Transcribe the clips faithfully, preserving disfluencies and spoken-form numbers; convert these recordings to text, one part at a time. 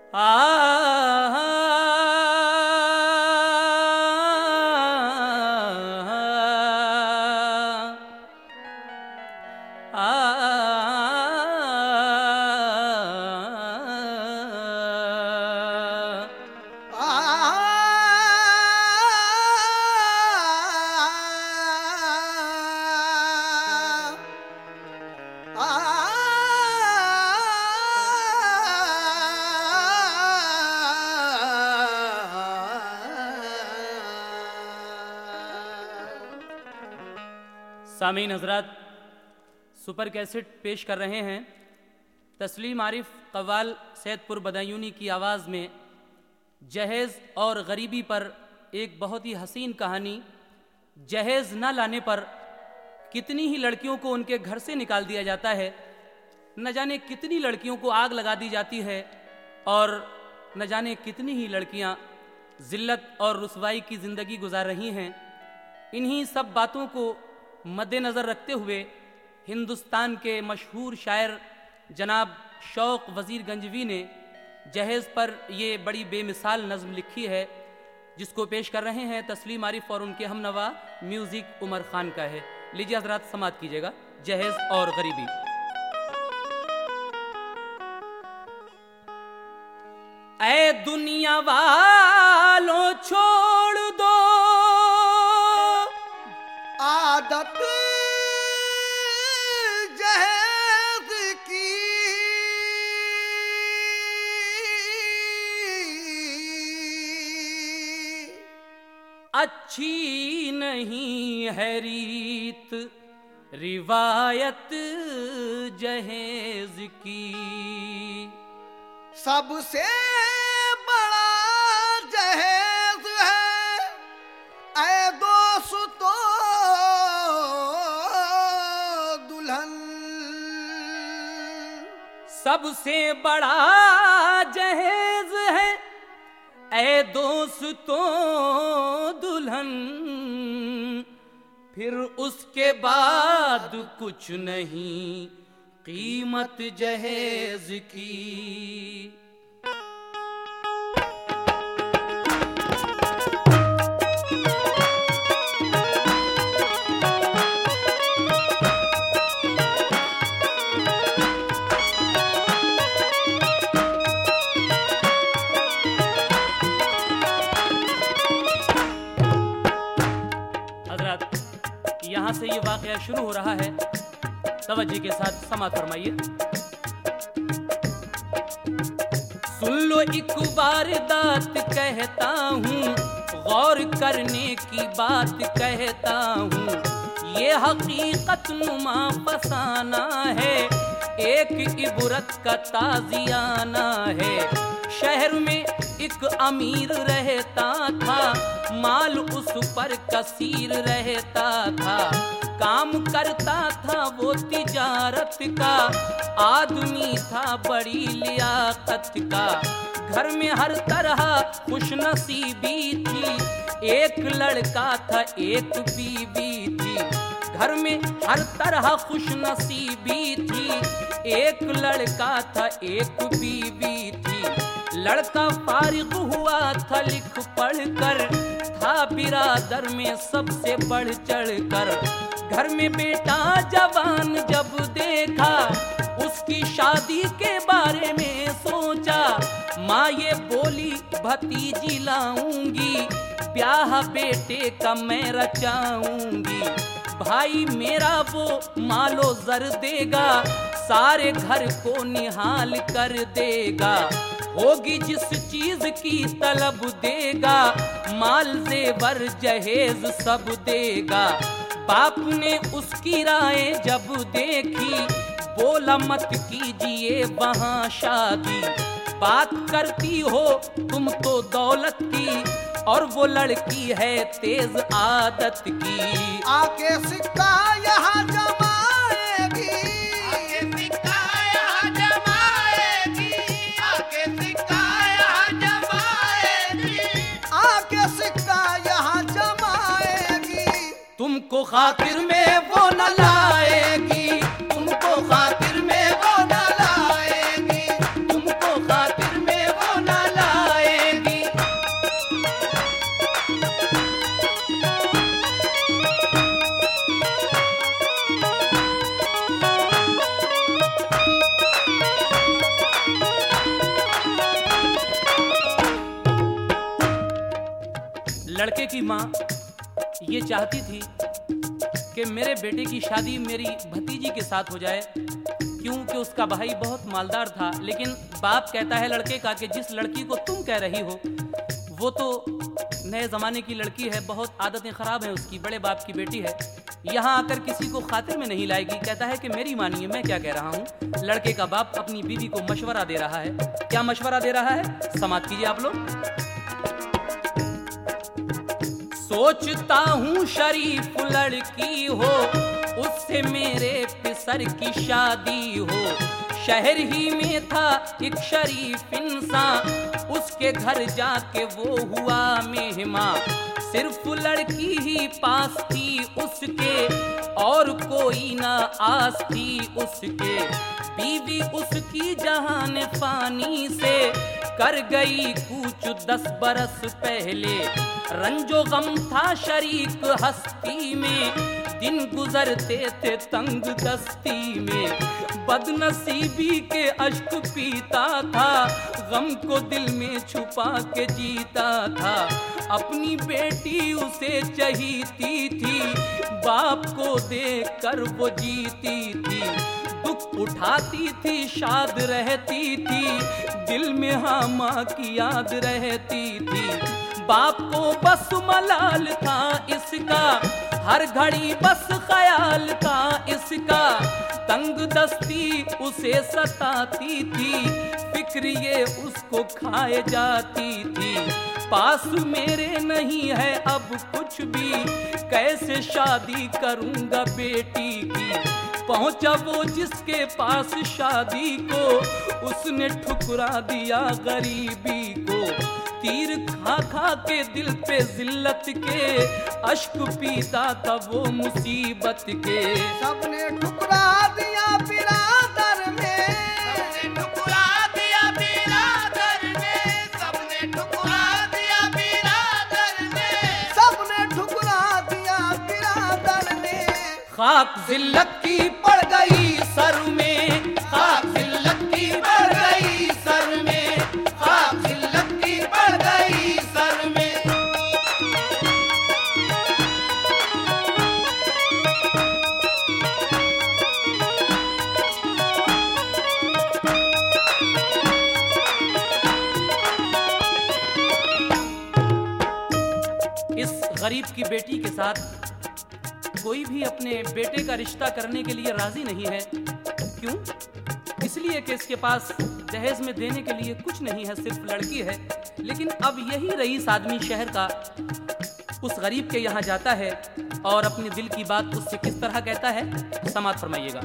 सामीन हजरात, super cassette पेश कर रहे हैं तस्लीम आरिफ कव्वाल सैदपुर बदायूनी की आवाज़ में जहेज़ और गरीबी पर एक बहुत ही हसीन कहानी। जहेज़ न लाने पर कितनी ही लड़कियों को उनके घर से निकाल दिया जाता है, न जाने कितनी लड़कियों को आग लगा दी जाती है और न जाने कितनी ही लड़कियां जिल्लत और रुसवाई की ज़िंदगी गुजार रही हैं। इन्हीं सब बातों को मद्देनज़र रखते हुए हिंदुस्तान के मशहूर शायर जनाब शौक़ वज़ीर गंजवी ने जहेज़ पर ये बड़ी बेमिसाल नज़्म लिखी है, जिसको पेश कर रहे हैं तस्लीम आरिफ और उनके हमनवा म्यूज़िक उमर खान का है। लीजिए हज़रात, समात कीजिएगा। जहेज़ और गरीबी। ऐ दुनिया वालों छोड़ दो आदत जहेज़ की, अच्छी नहीं है रीत रिवायत जहेज़ की। सबसे बड़ा जहेज़ है ऐ दोस्तों दुल्हन, सबसे बड़ा जहेज़ है ऐ दोस्तों दुल्हन, फिर उसके बाद कुछ नहीं कीमत जहेज़ की। यहाँ से ये वाक़या शुरू हो रहा है, तवज्जो के साथ समात फरमाइए। सुन लो एक वारदात कहता हूँ, गौर करने की बात कहता हूँ, ये हकीकत नुमा फसाना है, एक इबरत का ताज़ियाना है। शहर में एक अमीर रहता था, माल उस पर कसीर रहता था, काम करता था वो तिजारत का, आदमी था बड़ी लियाकत का। घर में हर तरह खुशनसीबी थी, एक लड़का था एक बीवी थी। घर में हर तरह खुशनसीबी थी, एक लड़का था एक बीवी थी। लड़का फारिग हुआ था लिख पढ़ कर, था बिरादर में सबसे बढ़ चढ़ कर। घर में बेटा जवान जब देखा, उसकी शादी के बारे में सोचा। माँ ये बोली भतीजी लाऊंगी, ब्याह बेटे का मैं रचाऊंगी। भाई मेरा वो मालो जर देगा, सारे घर को निहाल कर देगा। होगी जिस चीज की तलब देगा, माल जेवर जहेज सब देगा। बाप ने उसकी राय जब देखी, बोला मत कीजिए वहाँ शादी। बात करती हो तुम तो दौलत की, और वो लड़की है तेज आदत की। आके सिक्का यहाँ जमाएगी, आके सिक्का यहाँ जमाएगी, आके सिक्का यहाँ जमाएगी, आके सिक्का यहाँ जमाएगी। तुमको खातिर में वो न लाएगी, तुमको खातिर में वो न लाएगी, तुमको खातिर में वो न लड़के की माँ ये चाहती थी कि मेरे बेटे की शादी मेरी भतीजी के साथ हो जाए, क्योंकि उसका भाई बहुत मालदार था। लेकिन बाप कहता है लड़के का कि जिस लड़की को तुम कह रही हो वो तो नए ज़माने की लड़की है, बहुत आदतें ख़राब हैं उसकी, बड़े बाप की बेटी है, यहाँ आकर किसी को खातिर में नहीं लाएगी। कहता है कि मेरी मानिए, मैं क्या कह रहा हूँ। लड़के का बाप अपनी बीवी को मशवरा दे रहा है। क्या मशवरा दे रहा है, समाप्त कीजिए आप लोग। सोचता हूँ शरीफ लड़की हो, उससे मेरे पिसर की शादी हो। शहर ही में था एक शरीफ इंसान, उसके घर जाके वो हुआ मेहमान। सिर्फ लड़की ही पास थी उसके, और कोई ना आस थी उसके। बीवी उसकी जहान फानी से कर गई कूच दस बरस पहले। रंजो गम था शरीक हस्ती में, दिन गुजरते थे तंग दस्ती में। बदनसीबी के अश्क पीता था, गम को दिल में छुपा के जीता था। अपनी बेटी उसे चाहती थी, बाप को देखकर वो जीती थी। दुख उठाती थी, शाद रहती थी, दिल में हाँ माँ की याद रहती थी। बाप को बस मलाल था इसका, हर घड़ी बस ख्याल था इसका। तंग दस्ती उसे सताती थी, फिक्र ये उसको खाए जाती थी। पास मेरे नहीं है अब कुछ भी, कैसे शादी करूंगा बेटी की। पहुंचा वो जिसके पास शादी को, उसने ठुकरा दिया गरीबी को। तीर खा खा के दिल पे जिल्लत के, अश्क पीता था वो मुसीबत के। सबने ठुकरा दिया बिरादर में, सबने ठुकरा दिया बिरादर में, सबने ठुकरा दिया बिरादर में, सबने ठुकरा दिया बिरादर में। खाक जिल्लत की पड़ गई सर में, खाक जिल्लत की बढ़ गई सर में, खाक जिल्लत की बढ़ गई सर में। इस गरीब की बेटी के साथ कोई भी अपने बेटे का रिश्ता करने के लिए राजी नहीं है। क्यों? इसलिए कि इसके पास दहेज में देने के लिए कुछ नहीं है, सिर्फ लड़की है। लेकिन अब यही रईस आदमी शहर का उस गरीब के यहाँ जाता है और अपने दिल की बात उससे किस तरह कहता है, समाप्त फरमाइएगा।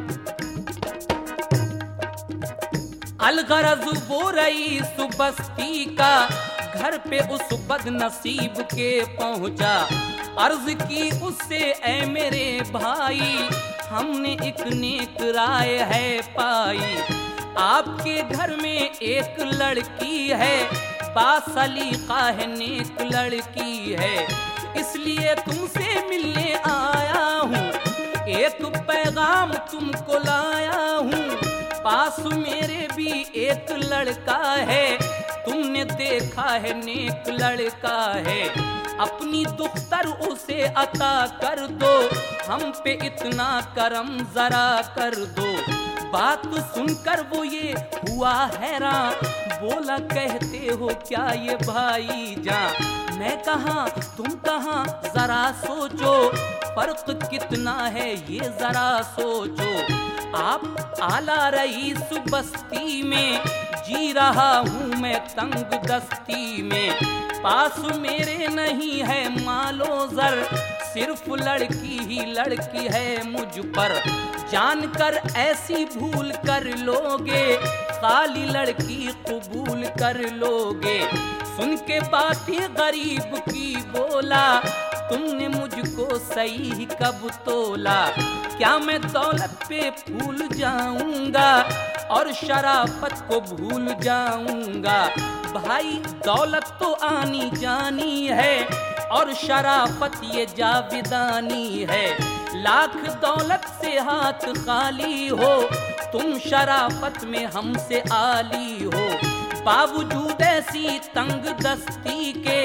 अलगरज वो रईस बस्ती का, घर पे उस बदनसीब के पहुंचा। अर्ज की उससे ऐ मेरे भाई, हमने एक नेक राय है पाई। आपके घर में एक लड़की है, बासलीका है, नेक लड़की है, इसलिए तुमसे मिलने आया हूँ। एक पैगाम तुमको लाया हूँ, पास मेरे भी एक लड़का है, तुमने देखा है नेक लड़का है। अपनी दुख्तर उसे अता कर दो, हम पे इतना करम जरा कर दो। बात सुनकर वो ये हुआ हैरान, बोला कहते हो क्या ये भाई जान। मैं कहाँ तुम कहाँ जरा सोचो, फर्क कितना है ये जरा सोचो। आप आला रईस बस्ती में, जी रहा हूँ मैं तंग दस्ती में। पास मेरे नहीं है मालो जर, सिर्फ लड़की ही लड़की है मुझ पर। जानकर ऐसी भूल कर लोगे, खाली लड़की कबूल कर लोगे। सुन के बातें गरीब की बोला, तुमने मुझको सही कब तोला। क्या मैं दौलत पे भूल जाऊंगा और शराफत को भूल जाऊंगा। भाई दौलत तो आनी जानी है और शराफत ये जाविदानी है। लाख दौलत से हाथ खाली हो, तुम शराफत में हमसे आली हो। बावजूद ऐसी तंग दस्ती के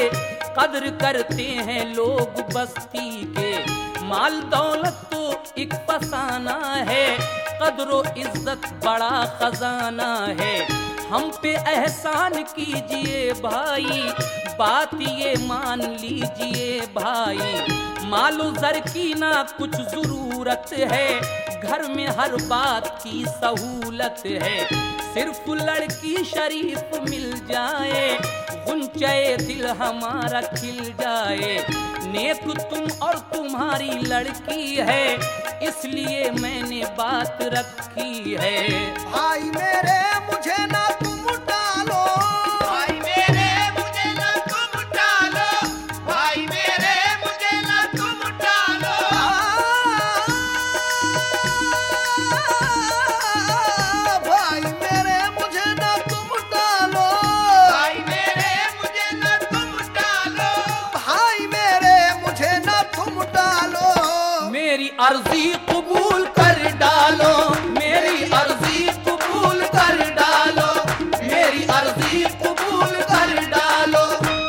कद्र करते हैं लोग बस्ती के। माल दौलत तो एक फसाना है, कद्रो इज्जत बड़ा खजाना है। हम पे एहसान कीजिए भाई, बात ये मान लीजिए भाई। मालो जर की ना कुछ जरूरत है, घर में हर बात की सहूलत है। सिर्फ लड़की शरीफ मिल जाए, गुंचे दिल हमारा खिल जाए। नेक तुम और तुम्हारी लड़की है, इसलिए मैंने बात रखी है। भाई मेरे मुझे ना तुम डालो, भाई मेरे मुझे ना तुम डालो, भाई मेरे मुझे ना तुम डालो। भाई मेरे मुझे ना तुम डालो, भाई मेरे मुझे ना तुम डालो। भाई मेरे मुझे ना तुम डालो। मेरी अर्जी कबूल कर डालो, मेरी अर्जी कबूल कर डालो, मेरी अर्जी कबूल कर डालो।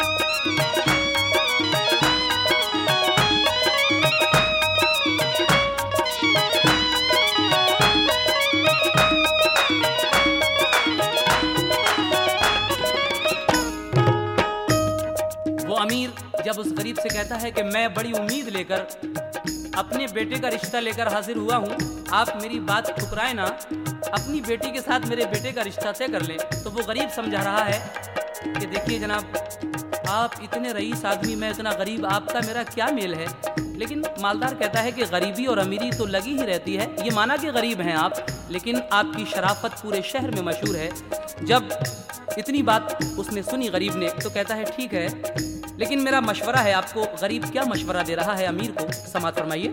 वो अमीर जब उस गरीब से कहता है कि मैं बड़ी उम्मीद लेकर अपने बेटे का रिश्ता लेकर हाजिर हुआ हूँ, आप मेरी बात ठुकराए ना, अपनी बेटी के साथ मेरे बेटे का रिश्ता तय कर लें। तो वो गरीब समझा रहा है कि देखिए जनाब, आप इतने रईस आदमी, मैं इतना गरीब, आपका मेरा क्या मेल है। लेकिन मालदार कहता है कि गरीबी और अमीरी तो लगी ही रहती है, ये माना कि गरीब हैं आप, लेकिन आपकी शराफत पूरे शहर में मशहूर है। जब इतनी बात उसने सुनी गरीब ने, तो कहता है ठीक है, लेकिन मेरा मशवरा है आपको। गरीब क्या मशवरा दे रहा है अमीर को, समाअत फरमाइए।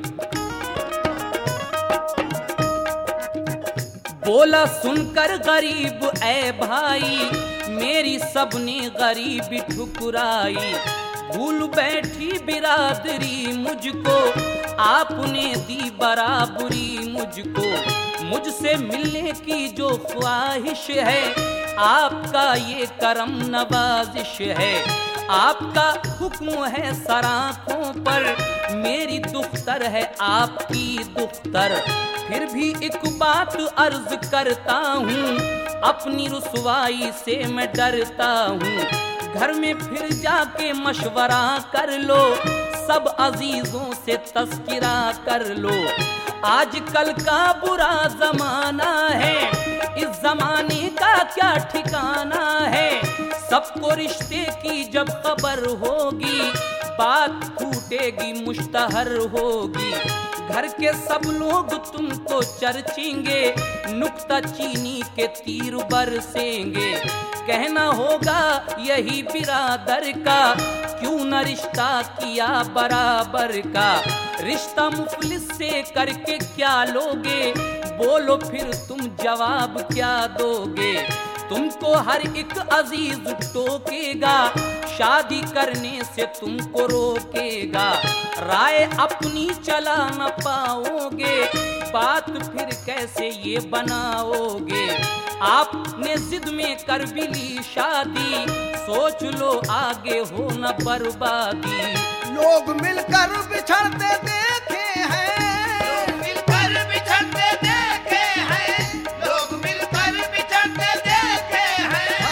बोला सुनकर गरीब ऐ भाई, मेरी सबने गरीबी ठुकराई। भूल बैठी बिरादरी मुझको, आपने दी बराबरी मुझको। मुझसे मिलने की जो ख्वाहिश है, आपका ये करम नवाजिश है। आपका हुक्म है सराखों पर, मेरी दुख्तर है आपकी दुख्तर। फिर भी एक बात अर्ज करता हूँ, अपनी रुसवाई से मैं डरता हूँ। घर में फिर जाके मशवरा कर लो, सब अजीजों से तस्किरा कर लो। आजकल का बुरा जमाना है, इस जमाने का क्या ठिकाना है। सबको रिश्ते की जब खबर होगी, बात फूटेगी मुश्तहर होगी। घर के सब लोग तुमको चर्चेंगे, नुक्ता चीनी के तीर बरसेंगे। कहना होगा यही बिरादर का, क्यों न रिश्ता किया बराबर का। रिश्ता मुफलिस से करके क्या लोगे, बोलो फिर तुम जवाब क्या दोगे। तुमको हर एक अजीज टोकेगा, शादी करने से तुमको रोकेगा। राय अपनी चला न पाओगे, बात फिर कैसे ये बनाओगे। आपने जिद में कर भी ली शादी, सोच लो आगे हो न बर्बादी। लोग मिलकर बिछड़ते देखे हैं, लोग मिलकर बिछड़ते देखे हैं, लोग मिलकर बिछड़ते देखे हैं।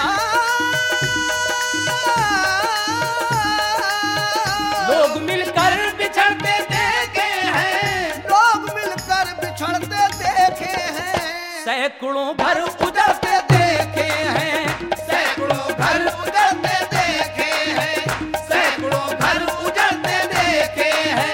लोग मिलकर बिछड़ते देखे हैं, लोग मिलकर बिछड़ते देखे हैं। सैकड़ों भर उजड़ते देखे हैं, सैकड़ों घर उजड़ते देखे हैं, सैकड़ों घर उजड़ते देखे हैं।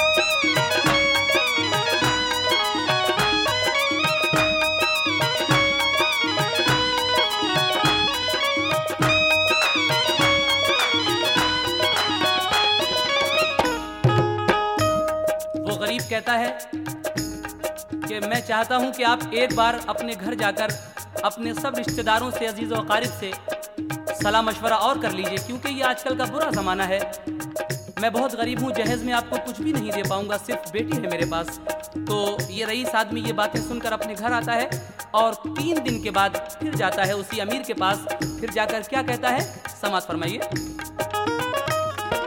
वो गरीब कहता है कि मैं चाहता हूं कि आप एक बार अपने घर जाकर अपने सब रिश्तेदारों से, अजीज और क़ारिब से सलाह मशवरा और कर लीजिए, क्योंकि ये आजकल का बुरा ज़माना है। मैं बहुत गरीब हूँ, जहेज़ में आपको कुछ भी नहीं दे पाऊंगा, सिर्फ बेटी है मेरे पास। तो ये रईस आदमी ये बातें सुनकर अपने घर आता है और तीन दिन के बाद फिर जाता है उसी अमीर के पास। फिर जाकर क्या कहता है, समाअत फरमाइए।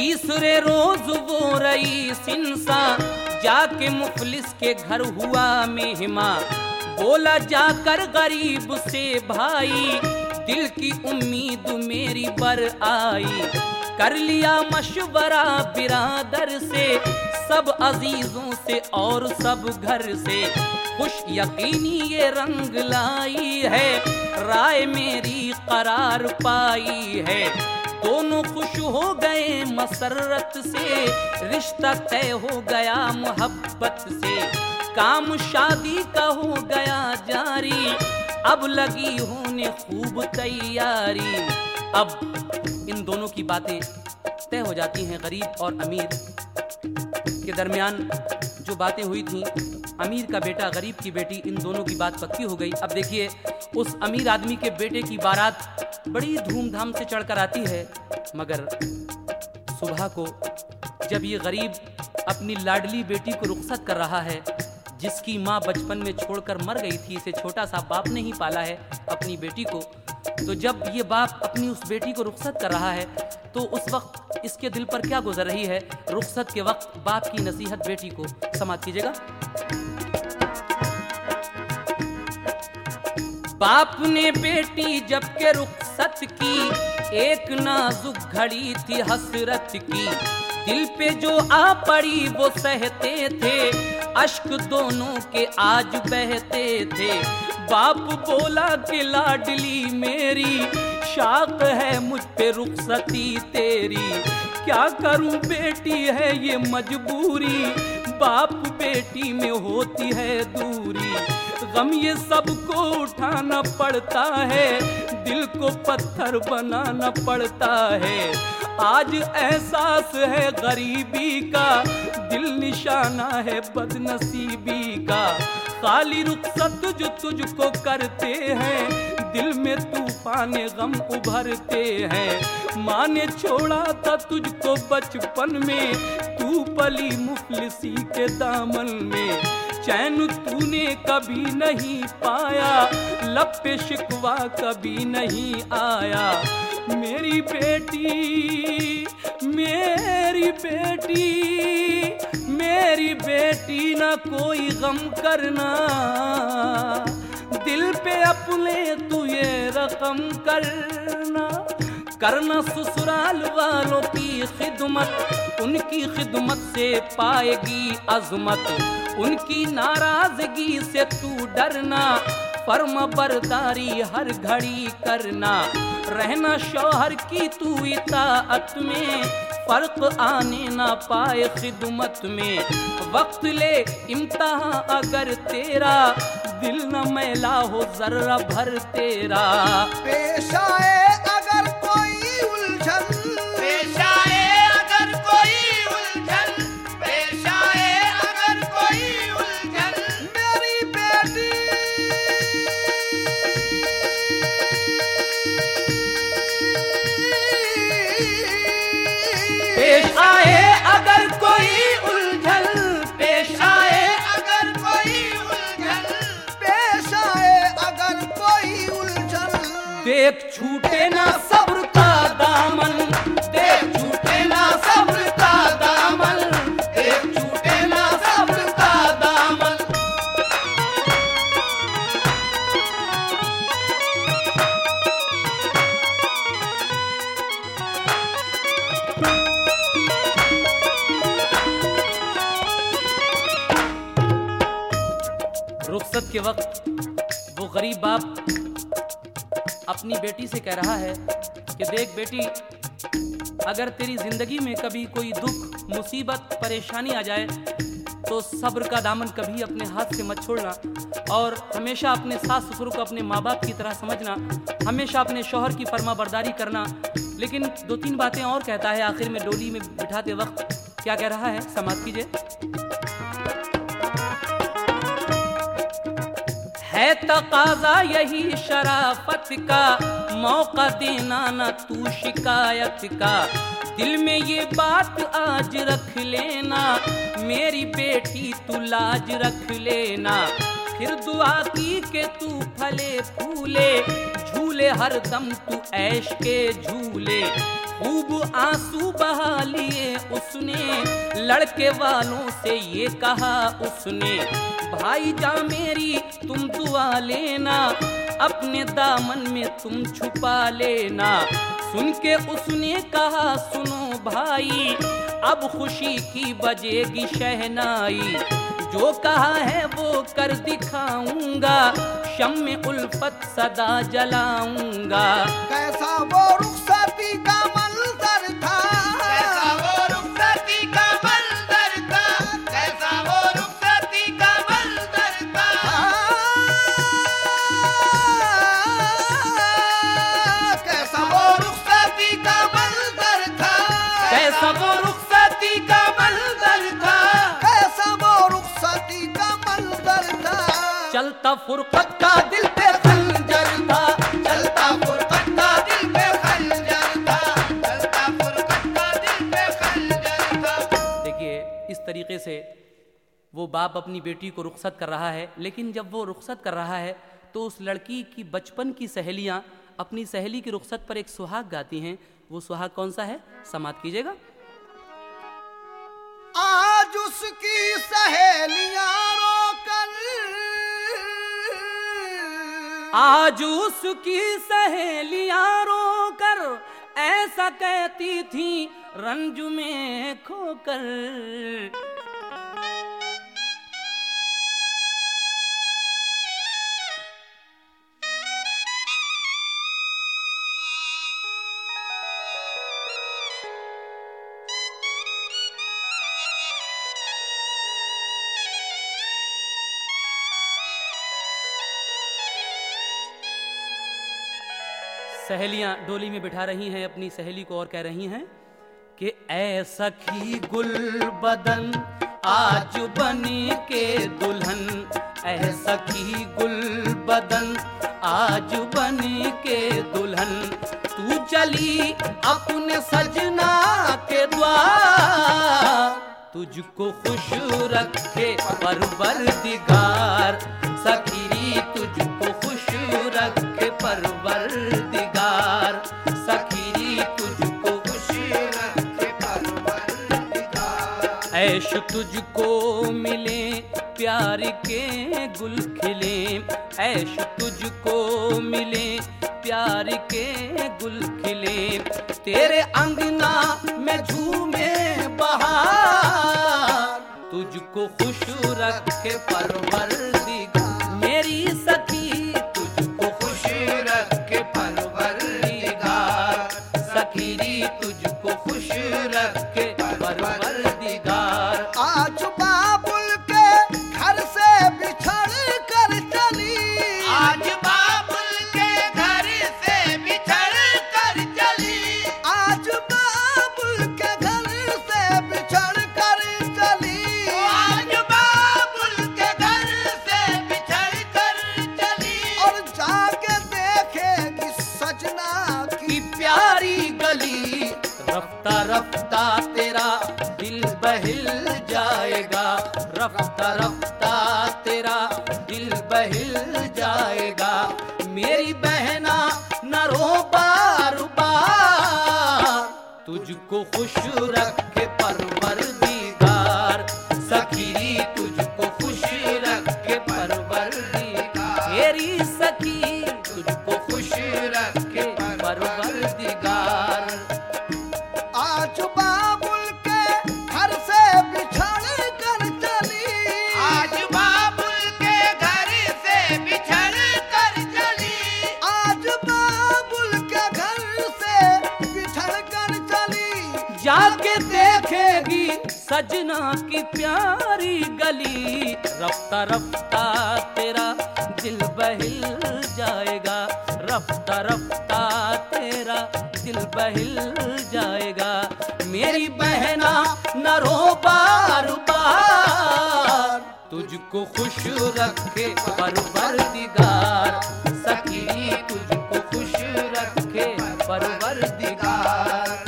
तीसरे रोज वो रईस इंसान जाके मुफलिस के घर हुआ मेहमा, बोला जाकर गरीब से भाई दिल की उम्मीद मेरी बर आई। कर लिया मशवरा बिरादर से, सब अजीजों से और सब घर से, खुश यकीनी ये रंग लाई है, राय मेरी करार पाई है। दोनों खुश हो गए मसरत से, रिश्ता तय हो गया मोहब्बत से, काम शादी का हो गया जारी, अब लगी होने खूब तैयारी। अब इन दोनों की बातें तय हो जाती हैं। गरीब और अमीर के दरमियान जो बातें हुई थी, अमीर का बेटा गरीब की बेटी, इन दोनों की बात पक्की हो गई। अब देखिए, उस अमीर आदमी के बेटे की बारात बड़ी धूमधाम से चढ़कर आती है, मगर सुबह को जब ये गरीब अपनी लाडली बेटी को रुखसत कर रहा है, जिसकी माँ बचपन में छोड़कर मर गई थी, इसे छोटा सा बाप ने ही पाला है अपनी बेटी को, तो जब ये बाप अपनी उस बेटी को रुखसत कर रहा है तो उस वक्त इसके दिल पर क्या गुजर रही है। रुखसत के वक्त बाप की नसीहत बेटी को समाप्त कीजिएगा। बाप ने बेटी जब के रुखसत की, एक नाजुक घड़ी थी हसरत की, दिल पे जो आ पड़ी वो सहते थे, अश्क दोनों के आज बहते थे। बाप बोला कि लाडली मेरी, शाक है मुझ पे रुखसती तेरी, क्या करूं बेटी है ये मजबूरी, बाप बेटी में होती है दूरी, गम ये सबको उठाना पड़ता है, दिल को पत्थर बनाना पड़ता है। आज एहसास है गरीबी का, दिल निशाना है बदनसीबी का, खाली रुखसत जो तुझको करते हैं, दिल में तूफान गम उभरते हैं। माँ ने छोड़ा था तुझको बचपन में, तू पली मुफलिसी के दामन में, चैन तूने कभी नहीं पाया, लब पे शिकवा कभी नहीं आया। मेरी बेटी मेरी बेटी मेरी बेटी ना कोई गम करना, दिल पे अपने तू ये रकम करना, करना ससुराल वालों की खिदमत, उनकी खिदमत से पाएगी अजमत, उनकी नाराजगी से तू डरना, फर्मा बरदारी हर घड़ी करना, रहना शौहर की तू इताअत में, फर्क आने ना पाए खिदमत में, वक्त ले इम्तिहान अगर तेरा, दिल न मैला हो जर्रा भर तेरा। पेश आए अगर कोई उलझन, पेश आए अगर कोई उलझन, पेश आए अगर कोई उलझन, मेरी बेटी पेश आए अगर कोई उलझन, पेश आए अगर कोई उलझन, पेश आए अगर कोई उलझन, देख छूटे ना सब्र का दामन, देख छूटे ना सब्र का दामन, देख छूटे ना सब्र का दामन। रुखसत के वक्त वो गरीब बाप अपनी बेटी से कह रहा है कि देख बेटी, अगर तेरी जिंदगी में कभी कोई दुख मुसीबत परेशानी आ जाए तो सब्र का दामन कभी अपने हाथ से मत छोड़ना, और हमेशा अपने सास ससुर को अपने माँ बाप की तरह समझना, हमेशा अपने शौहर की फर्मा बरदारी करना। लेकिन दो तीन बातें और कहता है आखिर में डोली में बिठाते वक्त। क्या कह रहा है, समाप्त कीजिए। है तकाजा यही शराफत का, मौका देना न तू शिकायत का, दिल में ये बात आज रख लेना, मेरी बेटी तू लाज रख लेना, फिर दुआ की के तू फले फूले, झूले हर दम तू ऐश के झूले। खूब आंसू बहा लिए उसने, लड़के वालों से ये कहा उसने, भाई जा मेरी तुम दुआ लेना, अपने दामन में तुम छुपा लेना। सुन के उसने कहा सुनो भाई, अब खुशी की बजेगी शहनाई, जो कहा है वो कर दिखाऊंगा, शम्मे उल्फत सदा जलाऊंगा। कैसा वो रुखसती का मंजर था, कैसा वो रुखसती का मंजर था, कैसा वो रुखसती का मंजर था। कैसा वो रुखसती का मंजर था, कैसा वो रुखसती का मंजर था, कैसा वो रुखसती का मंजर था। चलता फुरकत का दिल पे खंजर था, चलता फुरकत का दिल पे खंजर था, चलता फुरकत का दिल पे खंजर था। देखिए इस तरीके से वो बाप अपनी बेटी को रुखसत कर रहा है, लेकिन जब वो रुखसत कर रहा है तो उस लड़की की बचपन की सहेलियां अपनी सहेली की रुखसत पर एक सुहाग गाती हैं। वो सुहाग कौन सा है, समाप्त कीजिएगा। आज उसकी सहेलियां रोकर, आज उसकी सहेलियां रोकर ऐसा कहती थी रंज में खोकर। सहेलियां डोली में बिठा रही हैं अपनी सहेली को और कह रही हैं कि ऐ सखी गुल बदन आज बनी के दुल्हन, ऐ सखी गुल बदन आज बनी के दुल्हन, तू चली अपने सजना के द्वार, तुझको खुश रखे परवरदिगार, सखी तुझको खुश रखे परवरदिगार, सखी तुझको खुश रखे परवरदिगार। ऐश तुझको मिले प्यार के गुल खिले, ऐश तुझको मिले प्यार के गुल खिले, तेरे अंगना में झूमे बहार, तुझको खुश रखे परवरदिगार, मेरी सखी तुझको खुश रखे परवरदिगार, सखी तुझको खुश रखे परवरदिगार। आज बाबुल के घर से बिछड़ कर चली, आज बाबुल के घर से बिछड़ कर चली, आज बाबुल के घर से बिछड़ कर चली, आज बाबुल के घर से बिछड़ कर चली, और जाके देखेगी सजना की की प्यारी गली, रफ्ता रफ्ता तेरा दिल बहिल जाएगा, रफ्ता रफ्ता तेरा दिल बहिल जाएगा, मेरी बहना न रो बार बार, तुझको खुश रखे परवरदिगार, सखी तुझको खुश रखे परवरदिगार, मेरी सखी तुझको खुश रखे परवरदिगार। आज बाबुल के घर से बिछड़ कर चली, आज बाबुल के घर से बिछड़ कर चली, आज बाबुल के घर से बिछड़ कर चली, जाके देखेगी सजना की प्यारी गली, रफ्ता रफ्ता तेरा दिल बहिल जाएगा, रफ्ता रफ्ता तेरा दिल बहिल जाएगा, मेरी बहना न रो बार बार, तुझको खुश रखे परवरदिगार, सखी तुझको खुश रखे परवरदिगार।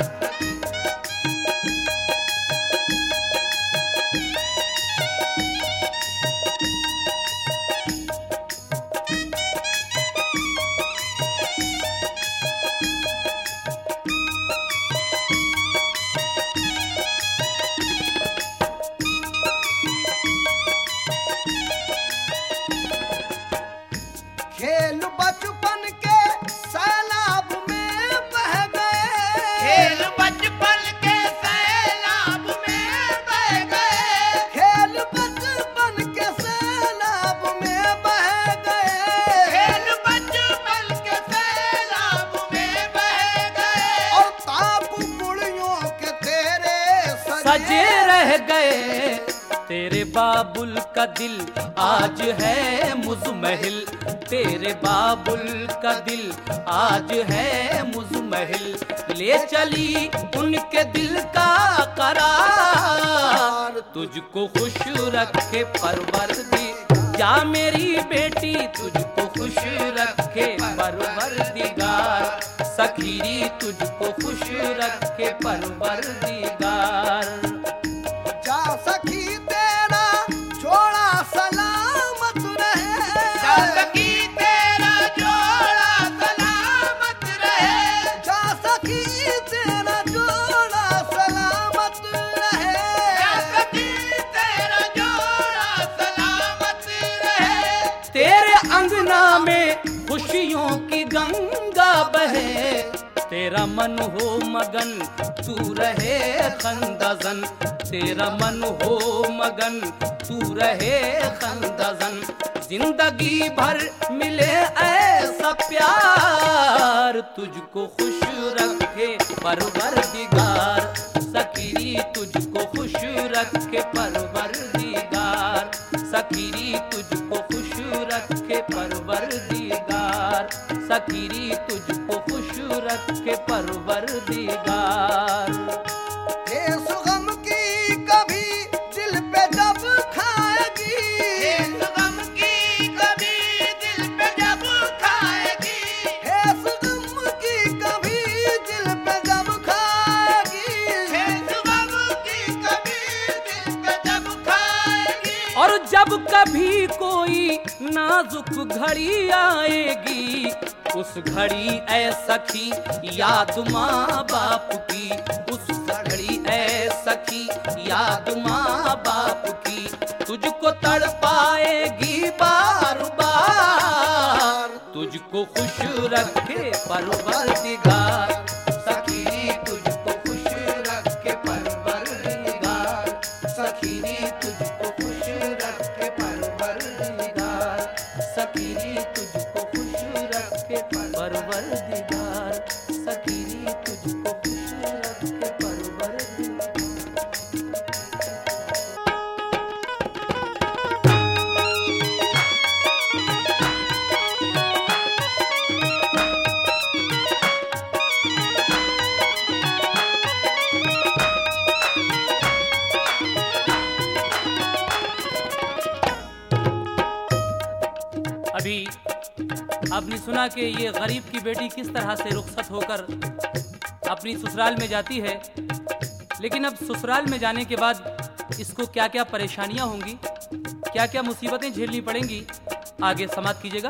गए। तेरे बाबुल का दिल आज है मुजमहिल, तेरे बाबुल का दिल आज है मुजमहिल। ले चली उनके दिल का करार, तुझको खुश रखे परवरदी, या मेरी बेटी तुझको खुश रखे परवरदिगार। सखीरी तुझको खुश रखे परवरदिगार। जा सखी तेरा छोड़ा सलामत रहे, जा सखी तेरा जोड़ा सलामत रहे, जा सखी तेरा जोड़ा सलामत रहे। जा सखी तेरा जोड़ा सलामत रहे। तेरे अंगना में खुशियों की गंगा बहे, तेरा मन हो मगन तू रहे खंदजन, तेरा मन हो मगन तू रहे खंदजन। जिंदगी भर मिले ऐसा प्यार, तुझको खुश रखे परवरदिगार। सखीरी तुझको खुश रखे परवरदिगार, सखीरी तुझको खुश रखे परवरदिगार, सखीरी तुझको खुश रखे परवरदिगार। ये सुगम की कभी दिल पे जब खाएगी, इस गम की कभी दिल पे जब खाएगी, हे सुगम की कभी दिल पे जब खाएगी, इस गम की कभी दिल पे जब खाएगी। और जब कभी कोई नाजुक घड़ी आएगी, उस घड़ी ऐ सखी याद माँ बाप की, उस घड़ी ऐ सखी याद माँ बाप की। तुझको तड़पाएगी बार बार, तुझको खुश रखे परवरदिगार। सखी तुझको खुश रखे परवरदिगार, सखी तुझको खुश रखे परवरदिगार, सखी तुझको खुश रखे परवरदिगार, सखी तुझको खुश रखे परवरदिगार। अभी आपने सुना कि ये गरीब की बेटी किस तरह से रुखसत होकर अपनी ससुराल में जाती है, लेकिन अब ससुराल में जाने के बाद इसको क्या क्या परेशानियां होंगी, क्या क्या मुसीबतें झेलनी पड़ेंगी, आगे समाप्त कीजिएगा।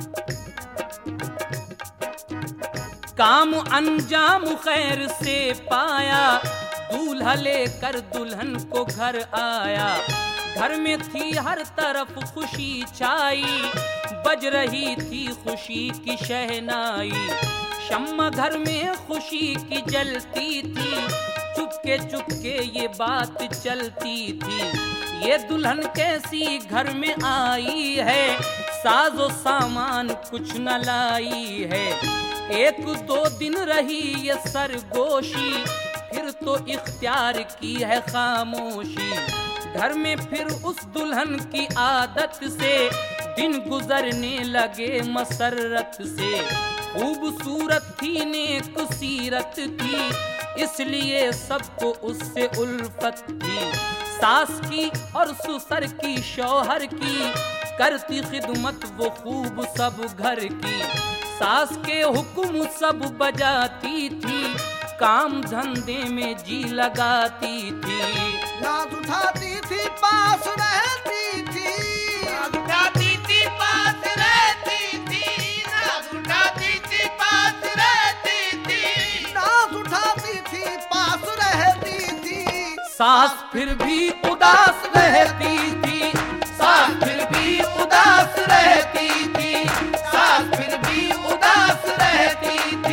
काम अंजाम खैर से पाया, दूल्हा लेकर दुल्हन को घर आया। घर में थी हर तरफ खुशी छाई, बज रही थी खुशी की शहनाई। शम्मा घर में खुशी की जलती थी, चुपके चुपके ये बात चलती थी। ये दुल्हन कैसी घर में आई है, साजो सामान कुछ न लाई है। एक दो दिन रही ये सरगोशी, फिर तो इख्तियार की है खामोशी। घर में फिर उस दुल्हन की आदत से दिन गुजरने लगे मसरत से। खूबसूरत थी नेक सीरत थी, इसलिए सबको उससे उल्फत थी। सास की और ससुर की शौहर की करती खिदमत वो खूब सब घर की। सास के हुक्म सब बजाती थी, काम धंधे में जी लगाती थी। नाज उठाती थी पास रहती थी, नाज उठाती थी पास रहती थी, नाज उठाती थी पास रहती थी, नाज उठाती थी पास रहती थी। सास फिर भी उदास रहती थी, सास फिर भी उदास रहती थी, सास फिर भी उदास रहती थी।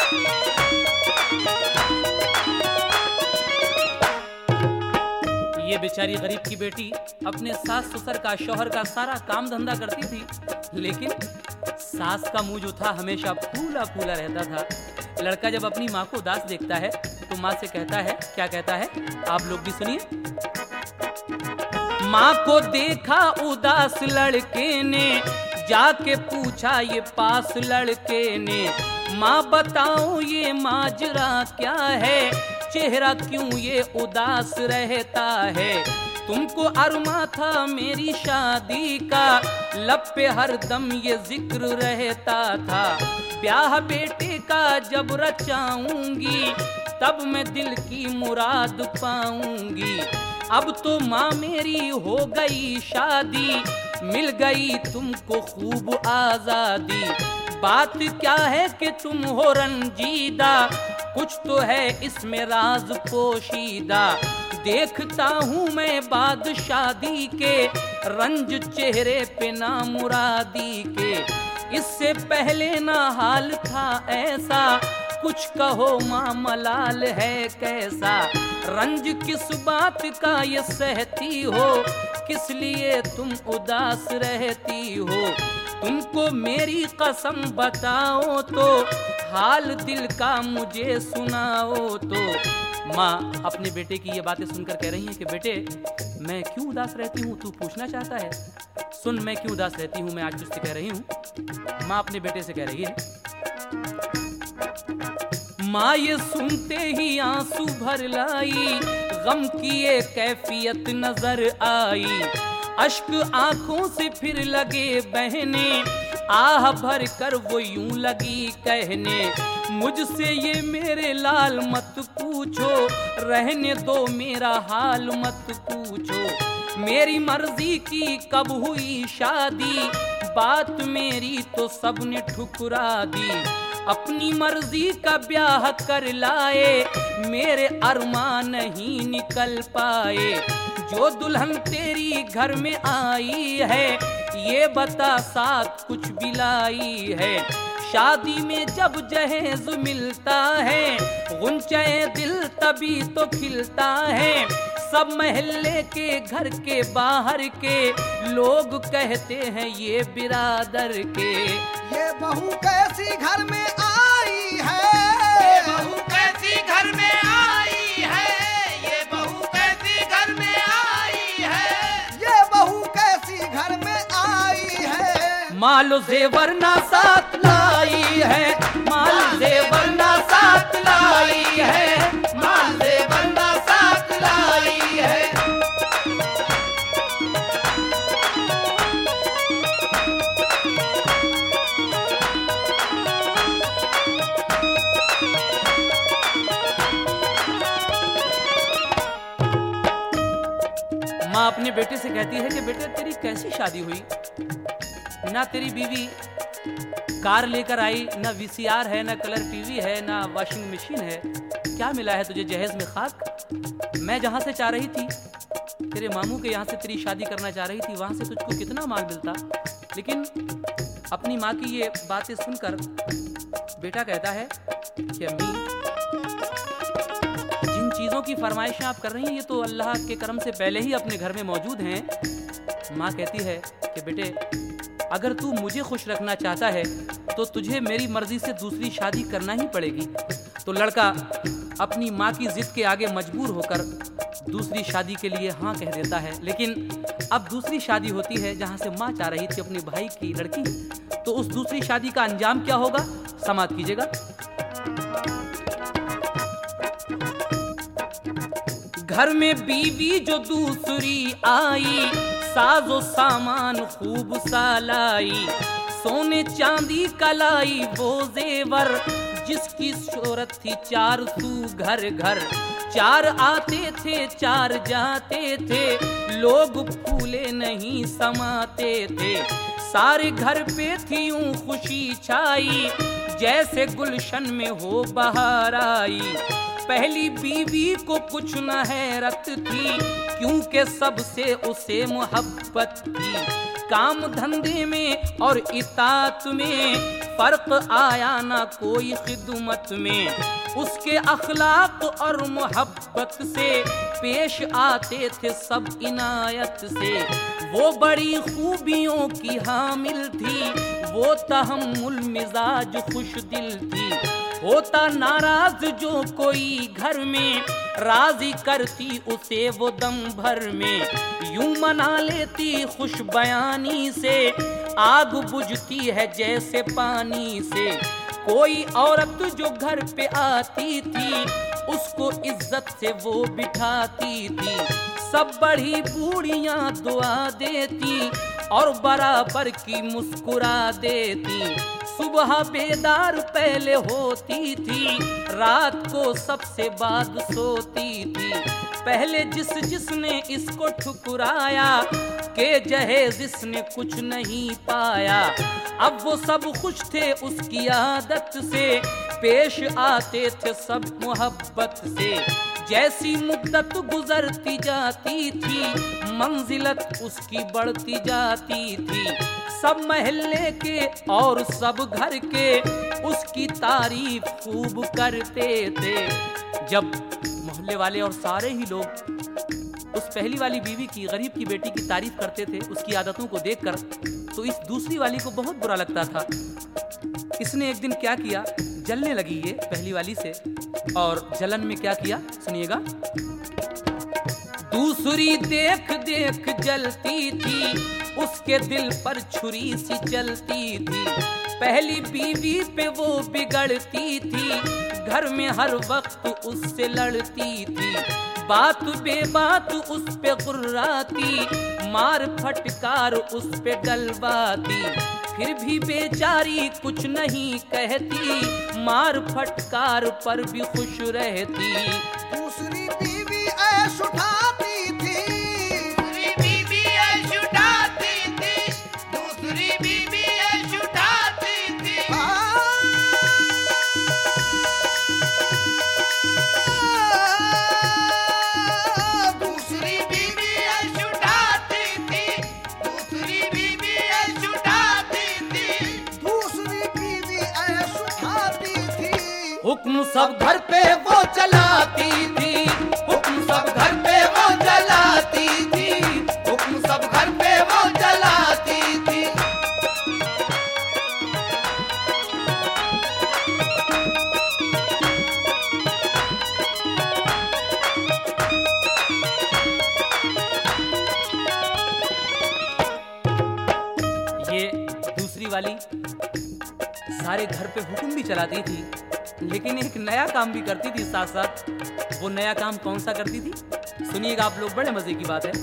ये बेचारी गरीब की बेटी अपने सास ससुर का, शौहर का सारा काम धंधा करती थी, लेकिन सास का मुंह जो था हमेशा फूला फूला रहता था। लड़का जब अपनी माँ को उदास देखता है तो माँ से कहता है, क्या कहता है, आप लोग भी सुनिए। माँ को देखा उदास लड़के ने, जाके पूछा ये पास लड़के ने, माँ बताओ ये माजरा क्या है, चेहरा क्यों ये उदास रहता है। तुमको अरमा था मेरी शादी का, लब पे हरदम ये जिक्र रहता था। ब्याह बेटे का जब रचाऊंगी, तब मैं दिल की मुराद पाऊंगी। अब तो माँ मेरी हो गई शादी, मिल गई तुमको खूब आजादी। बात क्या है कि तुम हो रंजीदा, कुछ तो है इसमें राज पोशीदा। देखता हूँ मैं बाद शादी के, रंज चेहरे पे ना मुरादी के। इससे पहले ना हाल था ऐसा, कुछ कहो माँ मलाल है कैसा। रंज किस बात का ये सहती हो, किस लिए तुम उदास रहती हो। तुमको मेरी कसम बताओ तो, हाल दिल का मुझे सुनाओ तो। माँ अपने बेटे की ये बातें सुनकर कह रही हैं कि बेटे मैं क्यों उदास रहती हूँ, तू पूछना चाहता है। सुन मैं क्यों उदास रहती हूँ, मैं आज तुझसे कह रही हूँ। माँ अपने बेटे से कह रही है। माँ ये सुनते ही आंसू भर लाई, गम की ये कैफियत नजर आई। अश्क आंखों से फिर लगे बहने, आह भर कर वो यूं लगी कहने। मुझसे ये मेरे लाल मत पूछो, रहने दो मेरा हाल मत पूछो। मेरी मर्जी की कब हुई शादी, बात मेरी तो सबने ठुकरा दी। अपनी मर्जी का ब्याह कर लाए, मेरे अरमान नहीं निकल पाए। जो दुल्हन तेरी घर में आई है, ये बता साथ कुछ भी लाई है। शादी में जब जहेज मिलता है, गुंचे दिल तभी तो खिलता है। सब महल्ले के घर के बाहर के लोग कहते हैं ये बिरादर के। ये बहू कैसी घर में आई है, ये बहू कैसी घर में आई है, ये बहू कैसी घर में आई है, ये बहू कैसी घर में आई है। मालो जेवर ना साथ लाई है, माल जेवर ना साथ लाई है, माल जेवर ना साथ लाई है। माँ अपने बेटे से कहती है कि बेटे तेरी कैसी शादी हुई, ना तेरी बीवी कार लेकर आई, ना वीसीआर है, ना कलर टीवी है, ना वॉशिंग मशीन है। क्या मिला है तुझे जहेज में खाक। मैं जहाँ से चाह रही थी, तेरे मामू के यहाँ से तेरी शादी करना चाह रही थी, वहाँ से तुझको कितना माल मिलता। लेकिन अपनी माँ की ये बातें सुनकर बेटा कहता है कि अम्मी जिन चीज़ों की फरमाइशें आप कर रही हैं, ये तो अल्लाह के करम से पहले ही अपने घर में मौजूद हैं। माँ कहती है कि बेटे अगर तू मुझे खुश रखना चाहता है तो तुझे मेरी मर्जी से दूसरी शादी करना ही पड़ेगी। तो लड़का अपनी माँ की जिद के आगे मजबूर होकर दूसरी शादी के लिए हाँ कह देता है। लेकिन अब दूसरी शादी होती है जहाँ से माँ चाह रही थी अपने भाई की लड़की, तो उस दूसरी शादी का अंजाम क्या होगा, समाप्त कीजिएगा। घर में बीवी जो दूसरी आई, साजो सामान खूब सालाई। सोने चांदी कलाई वो जेवर, जिसकी शोहरत थी चार सू घर घर। चार आते थे चार जाते थे, लोग फूले नहीं समाते थे। सारे घर पे थी यूं खुशी छाई, जैसे गुलशन में हो बहार आई। पहली बीवी को कुछ न हैरत थी, क्योंकि सबसे उसे मोहब्बत थी। काम धंधे में और इतात में फर्क आया ना कोई खिदमत में। उसके अखलाक और मोहब्बत से पेश आते थे सब इनायत से। वो बड़ी खूबियों की हामिल थी, वो तहम्मुल मिजाज खुश दिल थी। होता नाराज जो कोई घर में, राजी करती उसे वो दम भर में। यूं मना लेती खुश बयानी से, आग बुझती है जैसे पानी से। कोई औरत जो घर पे आती थी, उसको इज्जत से वो बिठाती थी। सब बड़ी बूढ़ियां दुआ देती और बराबर की मुस्कुरा देती। सुबह बेदार पहले होती थी, रात को सबसे बाद सोती थी। पहले जिस जिसने इसको ठुकराया, के जहेज इसने कुछ नहीं पाया। अब वो सब खुश थे उसकी आदत से, पेश आते थे सब मोहब्बत से। जैसी मुद्दत गुजरती जाती थी, मंजिलत उसकी बढ़ती जाती थी। सब महल्ले के और सब घर के उसकी तारीफ खूब करते थे। जब मोहल्ले वाले और सारे ही लोग उस पहली वाली बीवी की, गरीब की बेटी की तारीफ करते थे उसकी आदतों को देखकर, तो इस दूसरी वाली को बहुत बुरा लगता था। इसने एक दिन क्या किया, जलने लगी ये पहली वाली से, और जलन में क्या किया सुनिएगा। दूसरी देख देख जलती थी, उसके दिल पर छुरी सी चलती थी। पहली बीवी पे वो बिगड़ती थी, घर में हर वक्त उससे लड़ती थी। बात बेबात उस पे गुर्राती, मार फटकार उस पे डलवाती। फिर भी बेचारी कुछ नहीं कहती, मार फटकार पर भी खुश रहती। दूसरी बीवी ऐश उठाती थी, दूसरी बीबी ऐश उठाती थी, दूसरी बीबी ऐश उठाती थी। दूसरी बीबी ऐश उठाती थी, दूसरी बीबी ऐश उठाती थी। दूसरी बीवी ऐश उठाती थी। हुक्म सब घर पे वो चलाती थी, हुक्म सब घर पे वो जलाती थी, हुक्म सब घर पे वो जलाती थी। ये दूसरी वाली सारे घर पे हुक्म भी चलाती थी, लेकिन एक नया काम भी करती थी साथ साथ। वो नया काम कौन सा करती थी सुनिएगा आप लोग, बड़े मजे की बात है।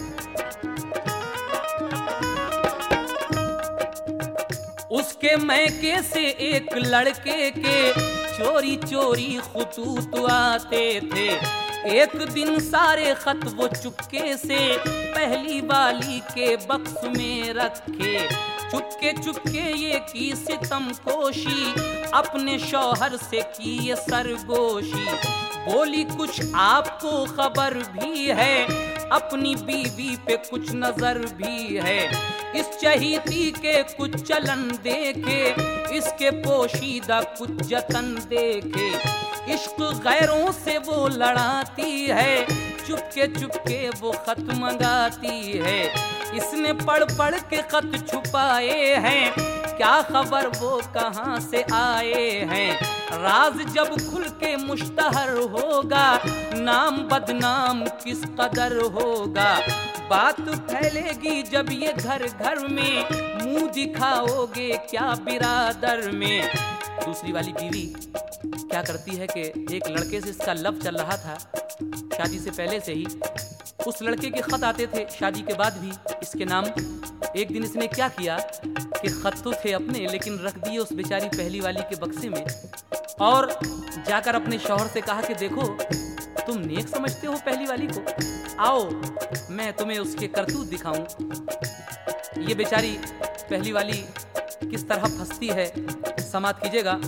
उसके मैके से एक लड़के के चोरी चोरी खुतूत आते थे। एक दिन सारे खत वो चुपके से पहली वाली के बक्स में रखे। चुपके चुपके ये की सितम कोशी, अपने शौहर से की ये सरगोशी। बोली कुछ आपको खबर भी है, अपनी बीवी पे कुछ नजर भी है। इस चहीती के कुछ चलन देखे, इसके पोशीदा कुछ जतन देखे। इश्क गैरों से वो लड़ाती है, चुपके चुपके वो खत मंगाती है। इसने पढ़ पढ़ के खत छुपाए हैं, क्या खबर वो कहाँ से आए हैं। राज जब खुल के मुश्तहर होगा, नाम बदनाम किस कदर होगा। बात फैलेगी जब ये घर घर में, मुंह दिखाओगे क्या बिरादर में। दूसरी वाली बीवी क्या करती है कि एक लड़के से इसका लव चल रहा था शादी से पहले से ही। उस लड़के के खत आते थे शादी के बाद भी इसके नाम। एक दिन इसने क्या किया कि खत तो थे अपने, लेकिन रख दिए उस बेचारी पहली वाली के बक्से में, और जाकर अपने शौहर से कहा कि देखो तुम नेक समझते हो पहली वाली को, आओ मैं तुम्हें उसके करतूत दिखाऊं। ये बेचारी पहली वाली किस तरह फंसती है, समाप्त कीजिएगा।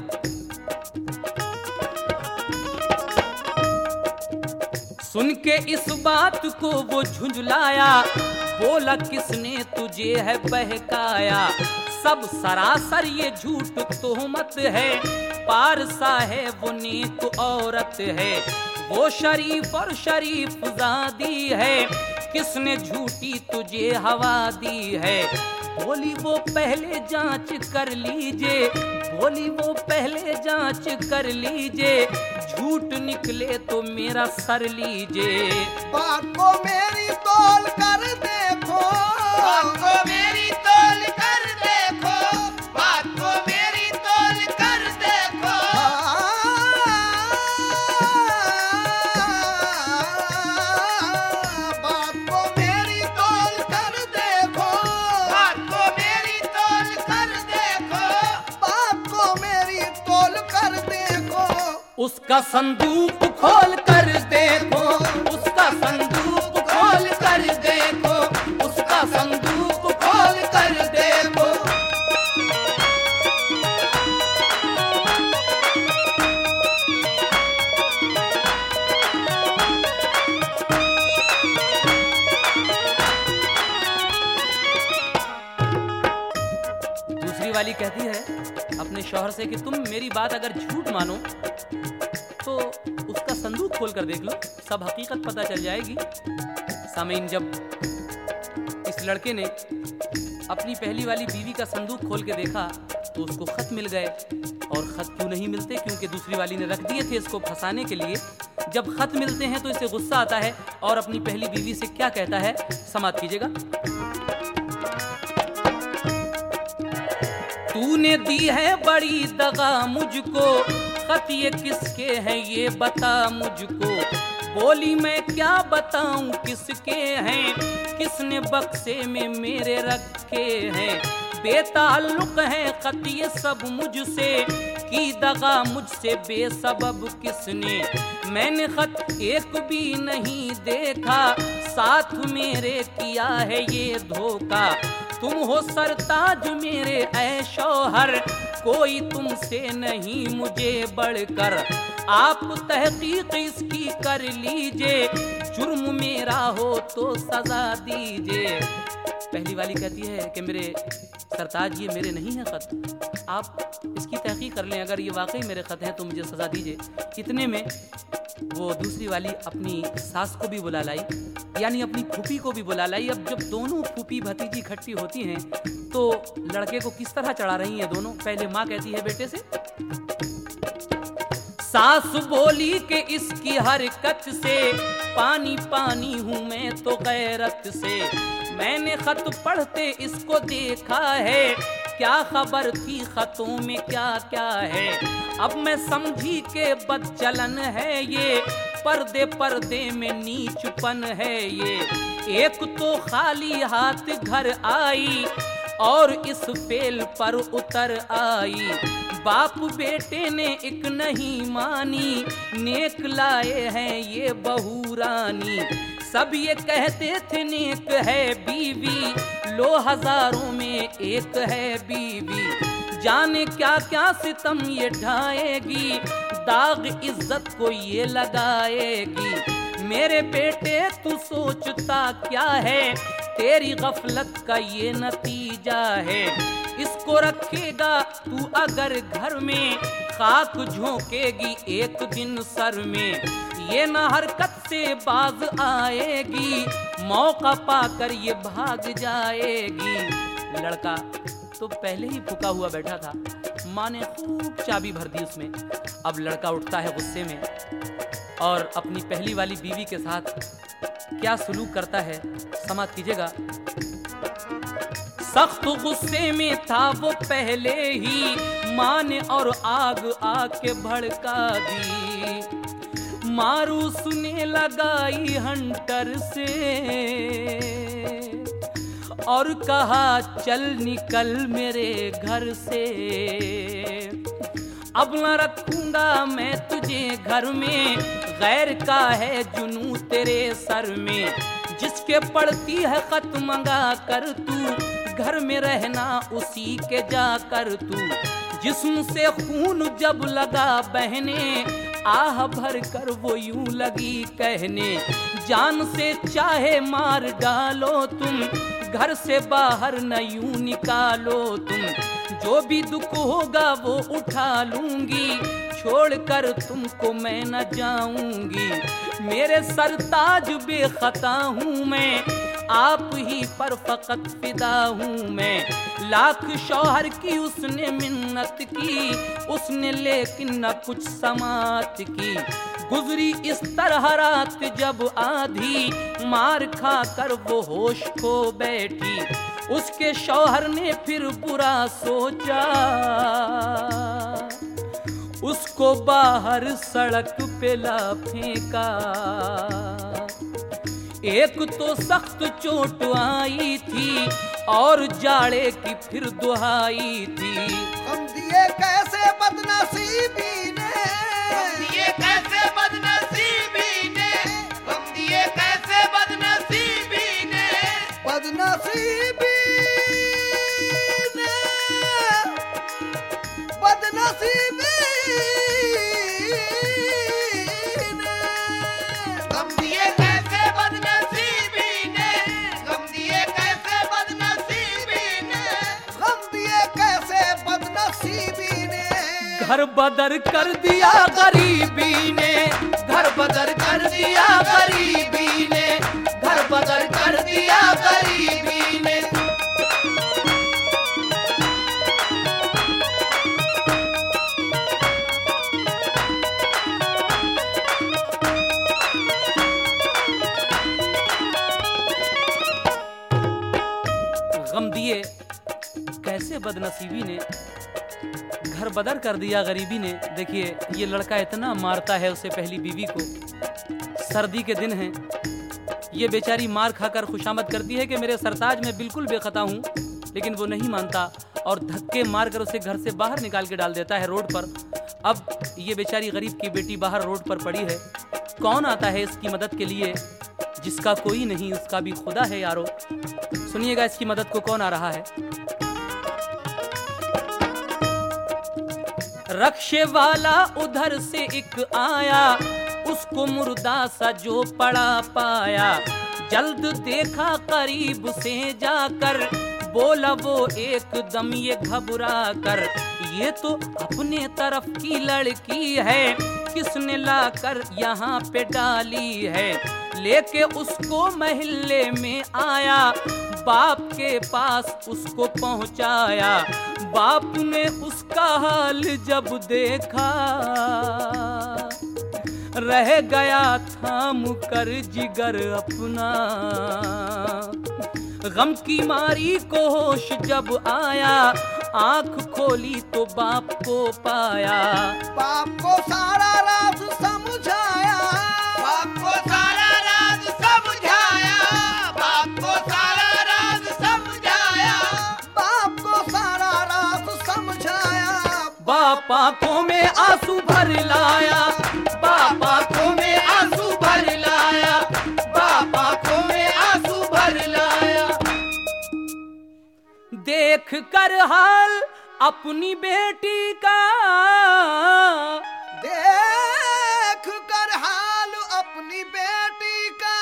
सुन के इस बात को वो झुंझलाया, बोला किसने तुझे है बहकाया। सब सरासर ये झूठ तोहमत है, पारसा है वो नेक औरत है, वो शरीफ और शरीफ ज़ादी है, किसने झूठी तुझे हवा दी है। बोली वो पहले जांच कर लीजिए, बोली वो पहले जांच कर लीजिए, झूठ निकले तो मेरा सर लीजिए। बात को मेरी तोल कर देखो, बात को मेरी तोल कर देखो, बात को मेरी तोल कर देखो। बात को मेरी तोल कर देखो, बात को मेरी तोल कर देखो। बात को मेरी तोल कर देखो। उसका संदूक खोल कर देखो, उसका संदूक खोल कर देखो, उसका संदूक खोल कर देखो। दूसरी वाली कहती है अपने शौहर से कि तुम मेरी बात अगर झूठ मानो तो उसका संदूक खोल कर देख लो, सब हकीकत पता चल जाएगी। सामीन, जब इस लड़के ने अपनी पहली वाली बीवी का संदूक खोल के देखा तो उसको खत मिल गए। और खत क्यों नहीं मिलते? क्योंकि दूसरी वाली ने रख दिए थे इसको फंसाने के लिए। जब खत मिलते हैं तो इसे गुस्सा आता है और अपनी पहली बीवी से क्या कहता है, समाप्त कीजिएगा। तूने दी है बड़ी दगा मुझको, खत ये किसके हैं ये बता मुझको। बोली मैं क्या बताऊं किसके हैं, किसने बक्से में मेरे रखे हैं। बेताल्लुक है खत ये सब मुझसे, की दगा मुझसे बेसबब किसने। मैंने खत एक भी नहीं देखा, साथ मेरे किया है ये धोखा। तुम हो सरताज मेरे ऐ शौहर, कोई तुमसे नहीं मुझे बढ़कर। आप तहकीक इसकी कर लीजिए, जुर्म मेरा हो तो सजा दीजिए। पहली वाली कहती है कि मेरे सरताज ये मेरे नहीं है खत, आप इसकी तहकीक कर लें, अगर ये वाकई मेरे खत हैं तो मुझे सजा दीजिए। इतने में वो दूसरी वाली अपनी सास को भी बुला लाई, यानी अपनी फूफी को भी बुला लाई। अब जब दोनों फूफी भतीजी इकट्ठी होती हैं तो लड़के को किस तरह चढ़ा रही हैं दोनों। पहले माँ कहती है बेटे से, सास बोली कि इसकी हरकत से पानी पानी हूँ मैं तो गैरत से। मैंने खत पढ़ते इसको देखा है, क्या खबर थी खतों में क्या क्या है। अब मैं समझी के बदचलन है ये, पर्दे पर्दे में नीचपन है ये। एक तो खाली हाथ घर आई और इस फेल पर उतर आई। बाप बेटे ने एक नहीं मानी, नेक लाए हैं ये बहू रानी। सब ये कहते थे नेक है बीवी, लो हजारों में एक है बीवी। जाने क्या क्या सितम ये ढाएगी, दाग इज्जत को ये लगाएगी। मेरे बेटे तू सोचता क्या है, तेरी गफलत का ये नतीजा है। इसको रखेगा तू अगर घर में, खाक झोंकेगी एक दिन सर में। ये न हरकत से बाज आएगी, मौका पाकर ये भाग जाएगी। लड़का तो पहले ही फूका हुआ बैठा था, माँ ने खूब चाबी भर दी उसमें। अब लड़का उठता है गुस्से में और अपनी पहली वाली बीवी के साथ क्या सलूक करता है, समाप्त कीजिएगा। सख्त गुस्से में था वो पहले ही, माँ ने और आग आके भड़का दी। मारू सुने लगाई हंटर से और कहा चल निकल मेरे घर से। अब न रखूंगा मैं तुझे घर में, गैर का है जुनू तेरे सर में। जिसके पड़ती है खत मंगा कर तू, घर में रहना उसी के जाकर तू। जिस्म से खून जब लगा बहने, आह भर कर वो यूं लगी कहने। जान से चाहे मार डालो तुम, घर से बाहर न यूं निकालो तुम, जो भी दुख होगा वो उठा लूंगी, छोड़कर तुमको मैं न जाऊंगी। मेरे सरताज बेखता हूँ मैं, आप ही पर फकत फिदा हूँ मैं। लाख शौहर की उसने मिन्नत की, उसने लेकिन न कुछ समात की। गुजरी इस तरह रात जब आधी, मार खा कर वो होश खो बैठी। उसके शौहर ने फिर बुरा सोचा, उसको बाहर सड़क पे ला फेंका। एक तो सख्त चोट आई थी और जाड़े की फिर दुहाई थी। हम दिए कैसे बदनसीबी ने, हम दिए कैसे बदनसीबी ने, हम दिए कैसे बदनसीबी ने, बदनसीबी ने, बदनसीबी ने, हम दिए कैसे बदनसीबी ने, हम दिए कैसे बदनसीबी ने, हम दिए कैसे बदनसीबी ने। घर बदर कर दिया गरीबी ने, घर बदर कर दिया गरीबी ने, घर बदर कर दिया गरीबी ने। गम दिए कैसे बदनसीबी ने, घर बदर कर दिया गरीबी ने। देखिए ये लड़का इतना मारता है उसे पहली बीवी को। सर्दी के दिन हैं, ये बेचारी मार खाकर खुशामद करती है कि मेरे सरताज में बिल्कुल बेखता हूँ, लेकिन वो नहीं मानता और धक्के मारकर उसे घर से बाहर निकाल के डाल देता है रोड पर। अब ये बेचारी गरीब की बेटी बाहर रोड पर पड़ी है। कौन आता है इसकी मदद के लिए? जिसका कोई नहीं उसका भी खुदा है यारो। सुनिएगा इसकी मदद को कौन आ रहा है। रक्षे वाला उधर से एक आया, उसको मुर्दा सा जो पड़ा पाया। जल्द देखा करीब से जाकर, बोला वो एकदम ये घबरा कर, ये तो अपने तरफ की लड़की है, किसने लाकर यहाँ पे डाली है। लेके उसको महल्ले में आया, बाप के पास उसको पहुँचाया। बाप ने उसका हाल जब देखा, रह गया थाम कर जिगर अपना। गम की मारी को होश जब आया, आंख खोली तो बाप को पाया। बाप को सारा राज समझाया, बाप को सारा राज समझाया, बाप को सारा राज समझाया, बाप को सारा राज समझाया। बाप आंखों में आंसू भर लाया, बाप आंखों में आंसू भर लाया, बाप आंखों में आंसू भर लाया। देख कर हाल अपनी बेटी का, देख कर हाल अपनी बेटी का,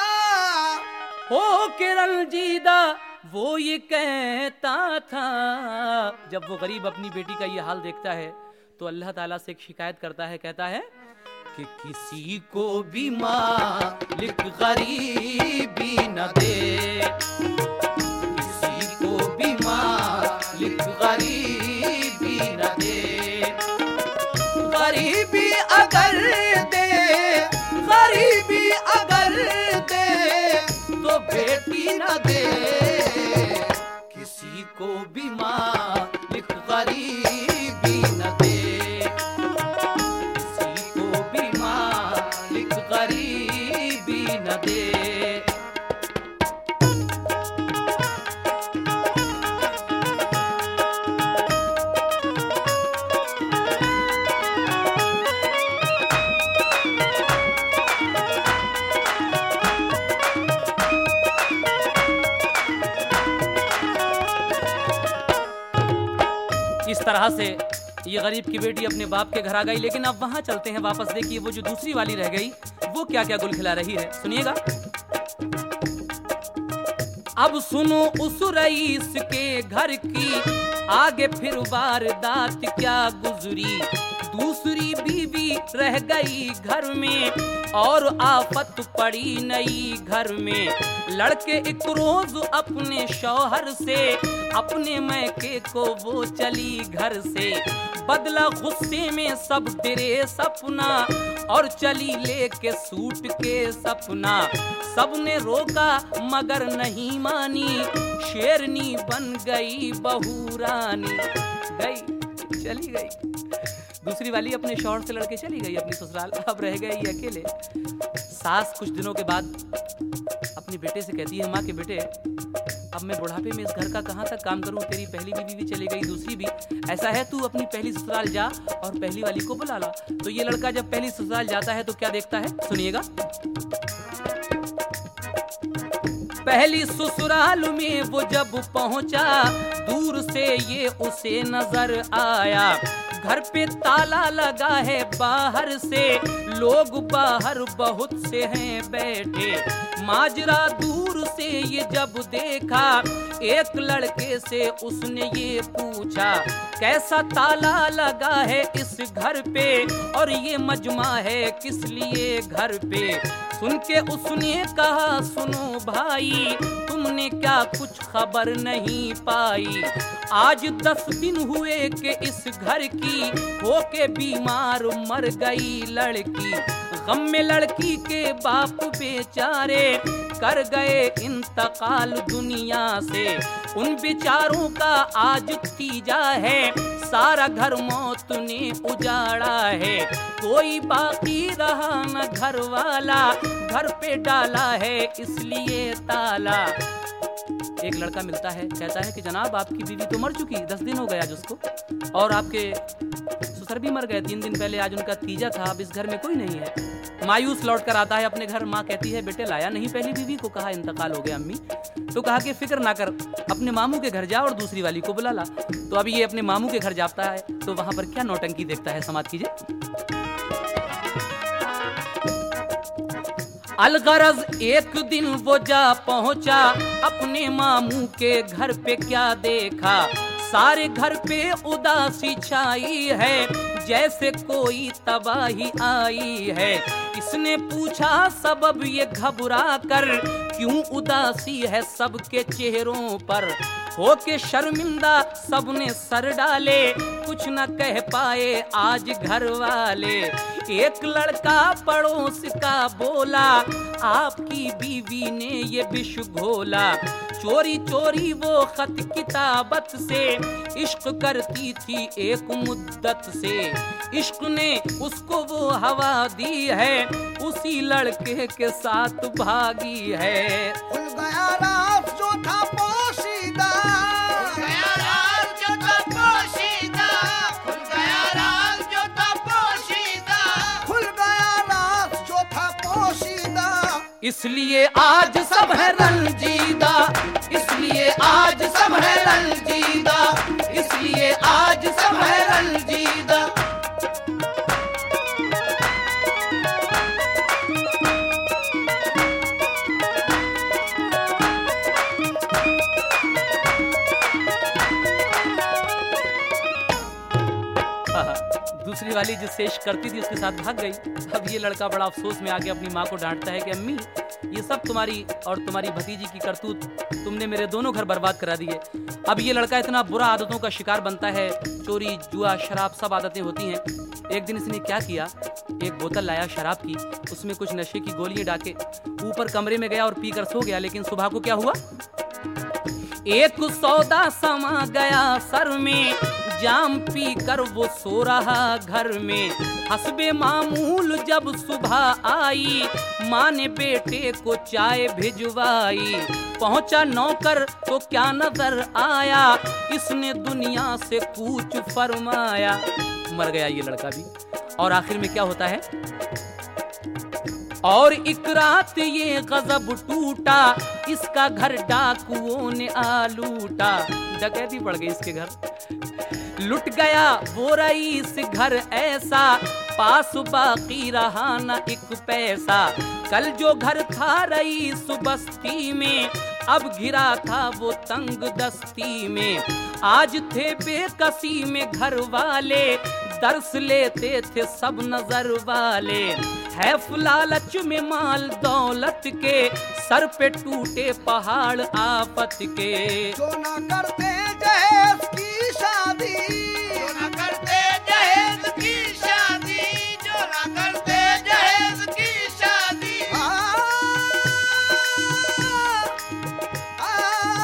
हो के रंजीदा वो ये कहता था। जब वो गरीब अपनी बेटी का ये हाल देखता है तो अल्लाह ताला से एक शिकायत करता है, कहता है कि किसी को भी मालिक गरीबी न दे, किसी को भी मालिक गरीबी न दे। गरीबी अगर दे, गरीबी अगर दे तो बेटी न दे, किसी को भी मालिक गरीबी न दे, किसी को भी मालिक गरीबी न दे। इस तरह से ये गरीब की बेटी अपने बाप के घर आ गई। लेकिन अब वहां चलते हैं वापस, देखिए वो जो दूसरी वाली रह गई वो क्या क्या गुल खिला रही है, सुनिएगा। अब सुनो उस रईस के घर की आगे फिर वारदात क्या गुजरी। दूसरी बीवी रह गई घर में और आफत पड़ी नई घर में। लड़के एक रोज अपने शौहर से अपने मैके को वो चली घर से। बदला गुस्से में सब ड्रेस अपना और चली लेके सूट के सपना। सबने रोका मगर नहीं मानी, शेरनी बन गई बहू रानी। गई चली गई दूसरी वाली अपने शौहर से लड़के चली गई अपनी ससुराल। अब रह गए ये अकेले। सास कुछ दिनों के बाद अपने बेटे से कहती है, माँ के बेटे अब मैं बुढ़ापे में इस घर का कहाँ तक काम करूँ, तेरी पहली बीवी भी चली गई, दूसरी भी। ऐसा है तू अपनी पहली ससुराल जा और पहली वाली को बुला ला। तो ये लड़का जब पहली ससुराल जाता है तो क्या देखता है, सुनिएगा। पहली ससुराल में वो जब पहुंचा, दूर से ये उसे नजर आया। घर पे ताला लगा है बाहर से, लोग बाहर बहुत से हैं बैठे। माजरा दूर से ये जब देखा, एक लड़के से उसने ये पूछा, कैसा ताला लगा है इस घर पे और ये मजमा है किस लिए घर पे। सुन के उसने कहा, सुनो भाई तुमने क्या कुछ खबर नहीं पाई। आज दस दिन हुए कि इस घर की होके बीमार मर गई लड़की। गम में लड़की के बाप बेचारे कर गए इंतकाल दुनिया से। उन बेचारों का आज तीजा है, सारा घर मौत ने उजाड़ा है। कोई बाकी रहा न घर वाला, घर पे डाला है इसलिए ताला। एक लड़का मिलता है, कहता है कि जनाब आपकी बीवी तो मर चुकी, दस दिन हो गया आज उसको, और आपके ससुर भी मर गए तीन दिन पहले, आज उनका तीजा था, अब इस घर में कोई नहीं है। मायूस लौट कर आता है अपने घर। माँ कहती है, बेटे लाया नहीं पहली बीवी को, कहा इंतकाल हो गया अम्मी। तो कहा कि फिक्र ना कर, अपने मामू के घर जा और दूसरी वाली को बुला ला। तो अभी ये अपने मामू के घर जाता है तो वहां पर क्या नौटंकी देखता है, समाप्त कीजिए। अलगरज एक दिन वो जा पहुंचा, अपने मामू के घर पे क्या देखा। सारे घर पे उदासी छाई है, जैसे कोई तबाही आई है। इसने पूछा सबब ये घबरा कर, क्यों उदासी है सबके चेहरों पर। होके शर्मिंदा सबने सर डाले, कुछ न कह पाए आज घर वाले। एक लड़का पड़ोस का बोला, आपकी बीवी ने ये विष घोला। चोरी चोरी वो खत किताबत से इश्क करती थी एक मुद्दत से। इश्क ने उसको वो हवा दी है, उसी लड़के के साथ भागी है। खुल गया राज जो था पोशीदा, खुल गया राज जो था पोशीदा, खुल गया राज जो था पोशीदा, खुल गया राज जो था पोशीदा। इसलिए आज सब है रंजीदा, इसलिए आज सब है रंजीदा, इसलिए आज सब है रंजीदा। दूसरी वाली जिससे इश्क करती थी उसके साथ भाग गई। अब ये लड़का बड़ा अफसोस में आके अपनी माँ को डांटता है कि अम्मी ये सब तुम्हारी और तुम्हारी भतीजी की करतूत, तुमने मेरे दोनों घर बर्बाद करा दिए। अब ये लड़का इतना बुरा आदतों का शिकार बनता है, चोरी जुआ शराब सब आदतें होती हैं। एक दिन इसने क्या किया, एक बोतल लाया शराब की, उसमें कुछ नशे की गोलियां डाके ऊपर कमरे में गया और पीकर सो गया। लेकिन सुबह को क्या हुआ, एक सौदा समा गया सर में, जाम पी कर वो सो रहा घर में। हस्बे मामूल जब सुबह आई, माँ ने बेटे को चाय भिजवाई। पहुंचा नौकर तो क्या नजर आया, इसने दुनिया से कूच फरमाया। मर गया ये लड़का भी। और आखिर में क्या होता है, और एक रात ये गजब टूटा, इसका घर डाकुओं ने आ लूटा। डकैती पड़ गई इसके घर, लुट गया वो रईस घर ऐसा, पास बाकी रहा न एक पैसा। कल जो घर था रईस बस्ती में, अब घिरा था वो तंग दस्ती में, आज थे बेकसी में घर वाले, दर्स लेते थे सब नजर वाले। है लालच में माल दौलत के, सर पे टूटे पहाड़ आफत के। जो न करते जहेज की शादी, जो न करते जहेज की शादी, जो न करते जहेज की शादी, आ, आ,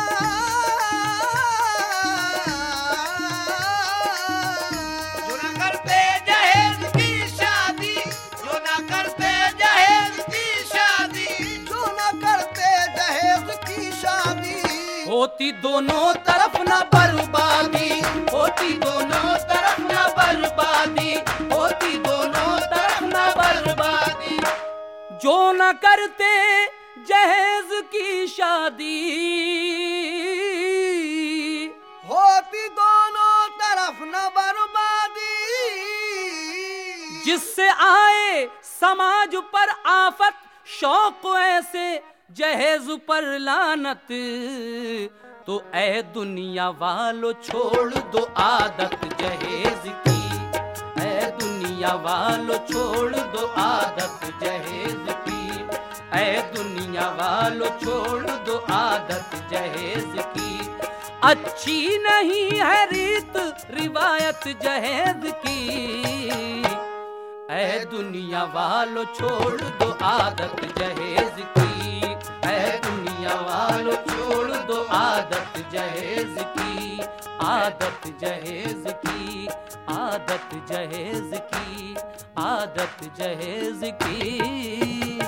जो न करते जहेज की शादी, जो न करते जहेज की शादी, जो न करते जहेज की शादी। होती दोनों तरफ न बर्बादी, होती दोनों तरफ न बर्बादी, होती दोनों तरफ न बर्बादी। जो न करते जहेज की शादी, होती दोनों तरफ न बर्बादी। जिससे आए समाज पर आफत, शौक ऐसे जहेज पर लानत। तो ऐ दुनिया वालों छोड़ दो आदत जहेज की, ऐ दुनिया वालों छोड़ दो आदत जहेज की, ऐ दुनिया वालों छोड़ दो आदत जहेज की। अच्छी नहीं है रीत रिवायत जहेज की, ऐ दुनिया वालों छोड़ दो आदत जहेज की, ऐ दुनिया वालों छोड़ दो आदत जहेज की, आदत जहेज की, आदत जहेज की, आदत जहेज की।